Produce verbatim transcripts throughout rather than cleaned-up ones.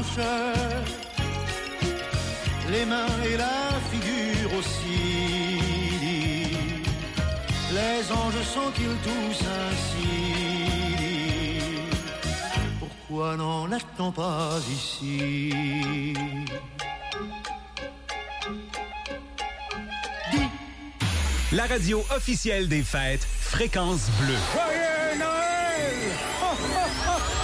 blanche, les mains et la figure aussi. Les anges sont-ils tous ainsi? Pourquoi n'en a-t-on pas ici? La radio officielle des fêtes, Fréquence Bleue. Joyeux Noël! Oh, oh, oh, oh!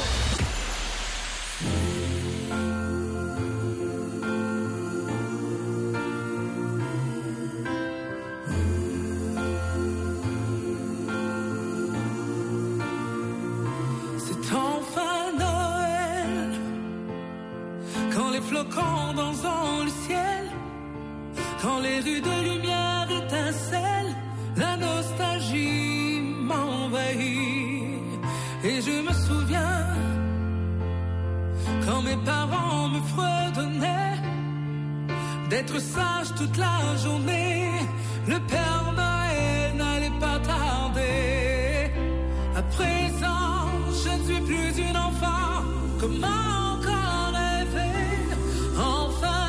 C'est enfin Noël, quand les flocons dansent dans le ciel, quand les rues de lumière étincellent, la nostalgie m'envahit. Et je me souviens, quand mes parents me fredonnaient, d'être sage toute la journée, le Père Noël n'allait pas tarder. À présent, je ne suis plus une enfant, comment encore rêver? Enfin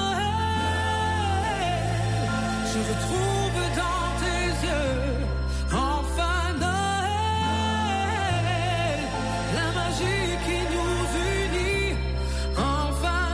je retrouve dans tes yeux, enfin Noël, la magie qui nous unit, enfin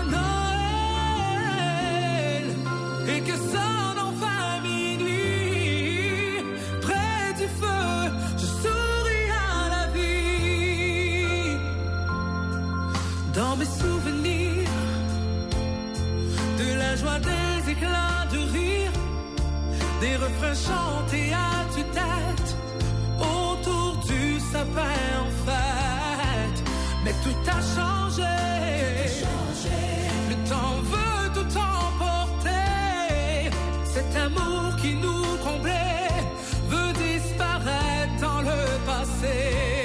Noël, et que sonne enfin minuit, près du feu, je souris à la vie. Dans mes souvenirs, de la joie, des éclats de rire, des refrains chantés à tue-tête autour du sapin en fête. Mais tout a changé, le temps veut tout emporter. Cet amour qui nous comblait veut disparaître dans le passé.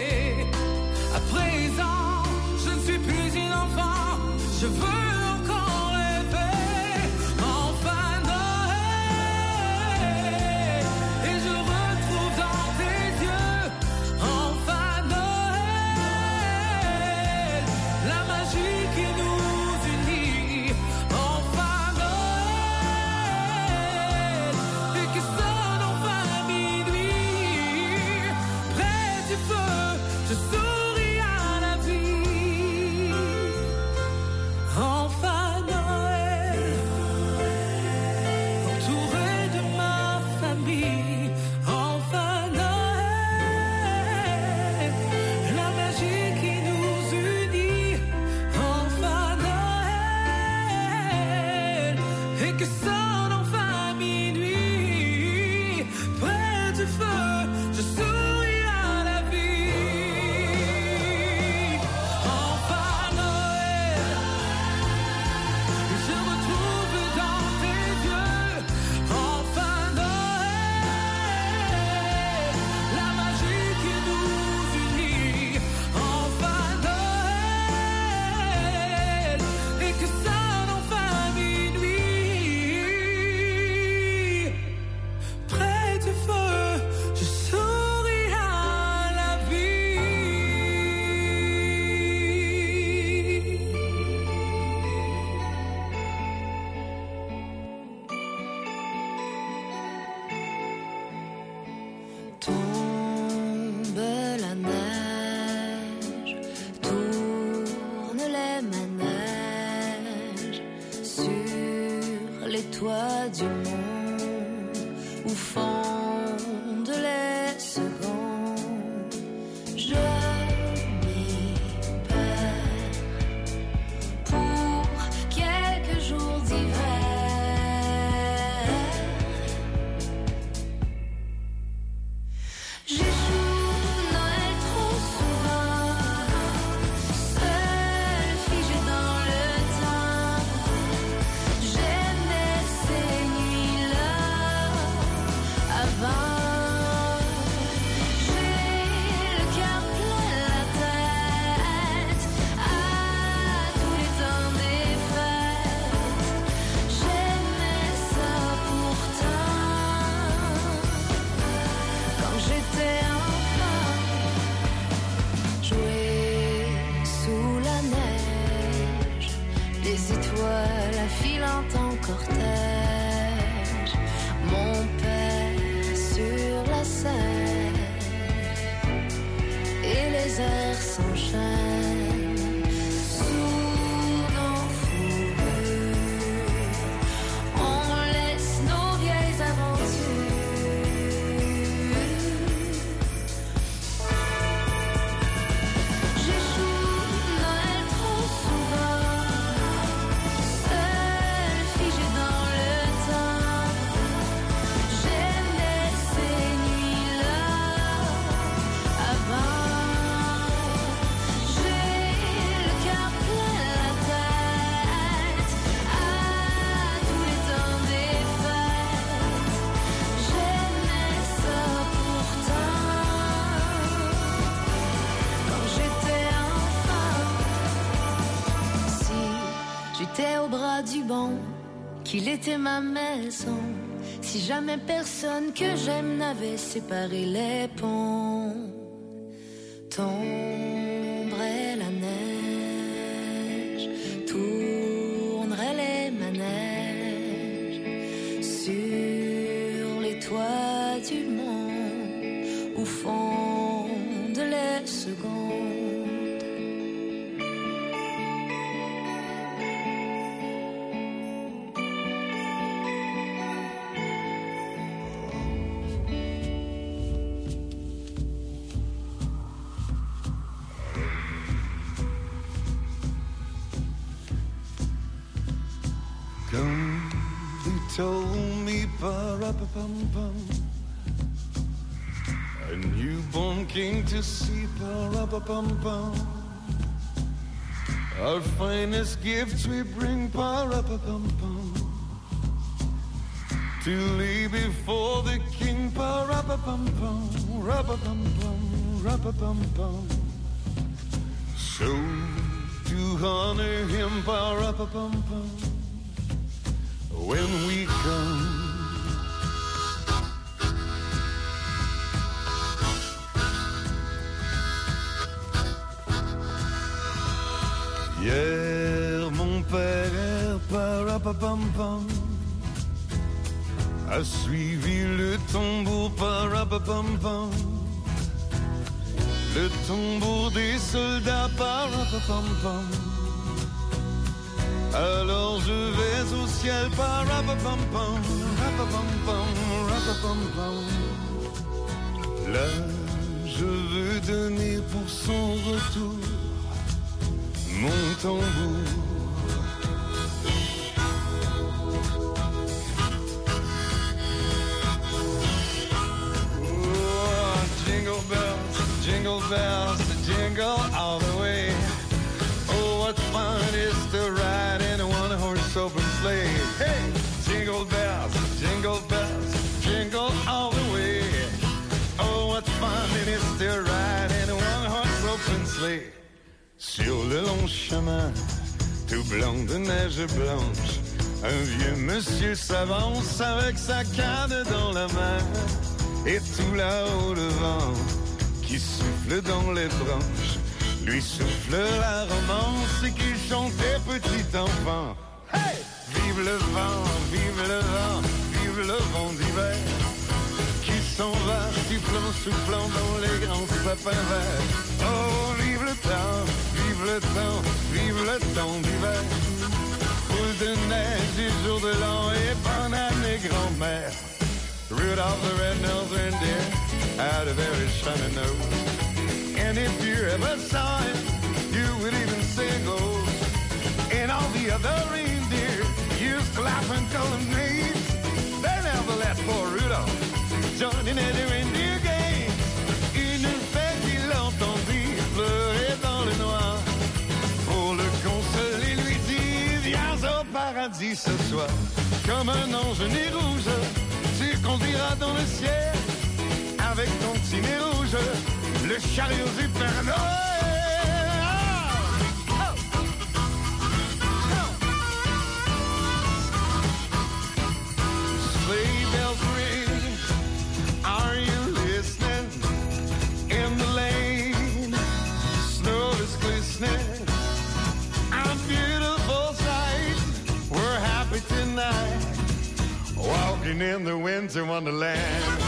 À présent, je ne suis plus une enfant, je veux Nuits les étoiles filant en cortège, mon père sur la scène, et les airs s'enchaînent sous nos fourrures. On laisse nos vieilles aventures. J'échoue Noël trop souvent, seule figée dans le temps. J'aimais ces nuits-là avant. J'ai le cœur plein la tête à tous les temps des fêtes. J'aimais ça pourtant quand j'étais enfant. Si j'étais au bras du bon, qu'il était ma maison, si jamais personne que j'aime n'avait séparé les ponts, tomberait la neige, tournerait les manèges sur les toits du monde où fondent les secondes. Come, they told me, pa-ra-pa-pum-pum, a newborn king to see, pa-ra-pa-pum-pum. Our finest gifts we bring, pa-ra-pa-pum-pum, to lay before the king, pa-ra-pa-pum-pum, ra-pa-pum-pum, ra-pa-pum-pum. So, to honor him, pa-ra-pa-pum-pum, when we come, hier mon père, pa-ra-pa-pam-pam, a suivi le tombeau, pa-ra-pa-pam-pam, le tombeau des soldats, pa-ra-pa-pam-pam. Alors je vais au ciel, pa-ra-pa-pam-pam, ra-pa-pam-pam, ra-pa-pam-pam. Là, je veux donner pour son retour mon tambour. Oh, jingle bells, jingle bells, jingle all the way. Oh, what fun it is to ride in a one-horse open sleigh. Hey, jingle bells, jingle bells, jingle all the way. Oh, what fun it is to ride in a one-horse open sleigh. Sur le long chemin, tout blanc de neige blanche, un vieux monsieur s'avance avec sa canne dans la main. Et tout là-haut le vent qui souffle dans les branches lui souffle la romance qui chantait petit enfant. Hey! Vive le vent, vive le vent, vive le vent d'hiver qui s'en va sifflant, soufflant dans les grands sapins verts. Oh, vive le temps, vive le temps, vive le temps d'hiver. Boule de neige et jour de l'an et bonne année grand-mère. Rudolph the red-nosed reindeer had a very shiny nose. And if you ever saw him, you would even say go. And all the other reindeer used to laugh and call him names. They never let poor Rudolph join in any reindeer game. Une fête, il l'entendit pleurer dans le noir. Pour le consoler, lui dit, viens au paradis ce soir. Comme un ange né rouge, tu conduiras dans le ciel avec ton petit nez rouge. Le chariot du Père Noël. Oh! Oh! Oh! Sleigh bells ring, are you listening? In the lane, snow is glistening. A beautiful sight. walking in the winter wonderland.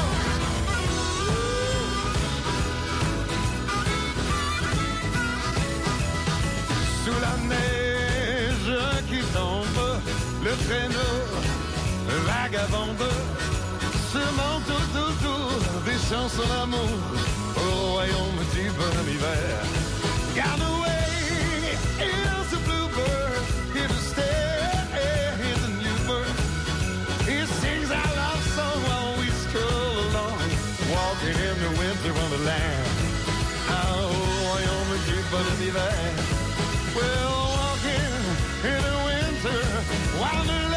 Sous la neige qui tombe, le traîneau vagabonde se monte tout autour des chansons d'amour au royaume du bon hiver. Gone away is a bluebird, here to stay is a new bird. He sings our love song while we stroll along, walking in the winter wonderland. Au royaume du bon hiver. We're walking in the winter wonderland.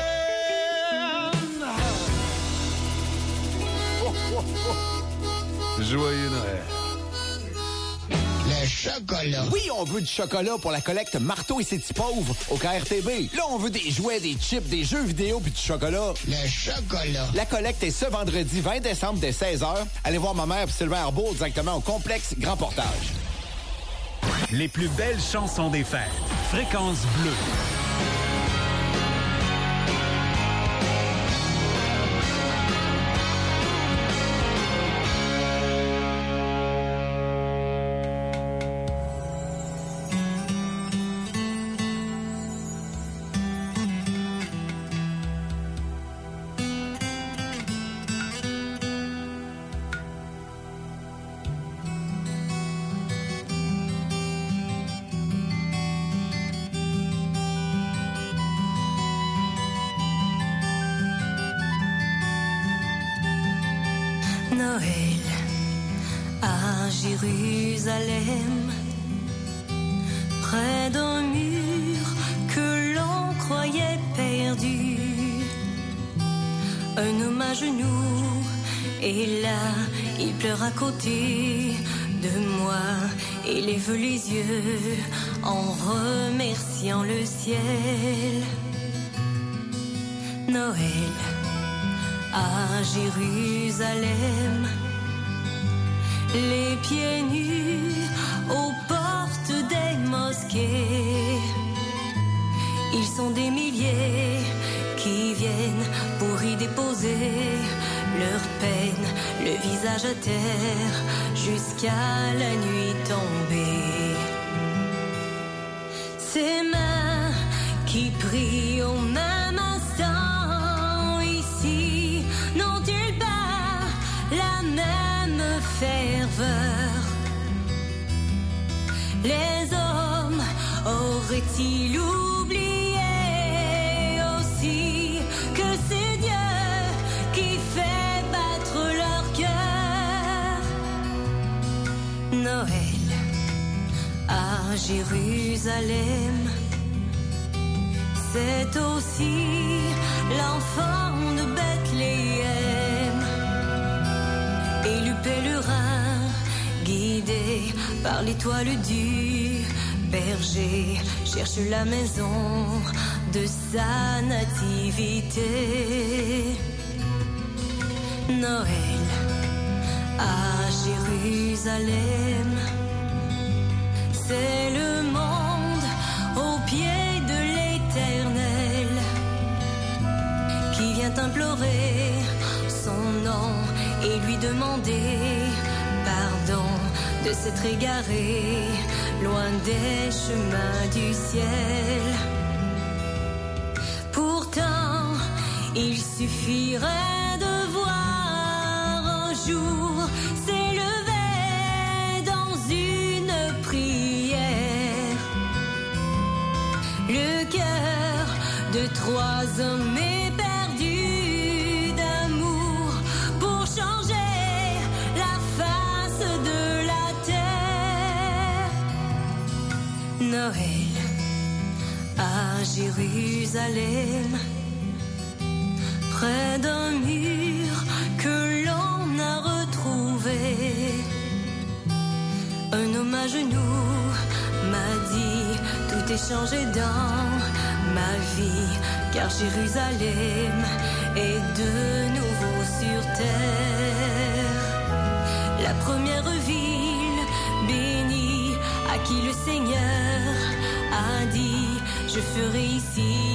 Oh, oh, oh. Joyeux Noël. Le chocolat. Oui, on veut du chocolat pour la collecte Marteau et ses petits pauvres au K R T B. Là, on veut des jouets, des chips, des jeux vidéo puis du chocolat. Le chocolat. La collecte est ce vendredi vingt décembre dès seize heures. Allez voir ma mère et Sylvain Arbault directement au complexe Grand Portage. Les plus belles chansons des fêtes. Fréquence Bleue. Noël à Jérusalem, près d'un mur que l'on croyait perdu. Un homme à genoux, et là, il pleure à côté de moi et lève les yeux en remerciant le ciel. Noël à Jérusalem, les pieds nus aux portes des mosquées. Ils sont des milliers qui viennent pour y déposer leur peine, le visage à terre jusqu'à la nuit tombée. Ces mains qui prient au même instant ici n'ont-ils pas la même ferveur? Les hommes auraient-ils oublié aussi que c'est Dieu qui fait battre leur cœur? Noël à Jérusalem, c'est aussi l'enfant de Bethléem, élu pèlerin, guidé par l'étoile du berger, cherche la maison de sa nativité. Noël à Jérusalem, c'est le monde au pied de l'Éternel qui vient implorer son nom et lui demander pardon de s'être égaré loin des chemins du ciel. Pourtant, il suffirait de voir un jour s'élever dans une prière le cœur de trois hommes éperdus d'amour pour changer la face de la terre. Noël à Jérusalem, près d'un mur que l'on a retrouvé. Un homme à genoux m'a dit tout est changé dans ma vie, car Jérusalem est de nouveau sur terre. La première ville bénie à qui le Seigneur a dit je ferai ici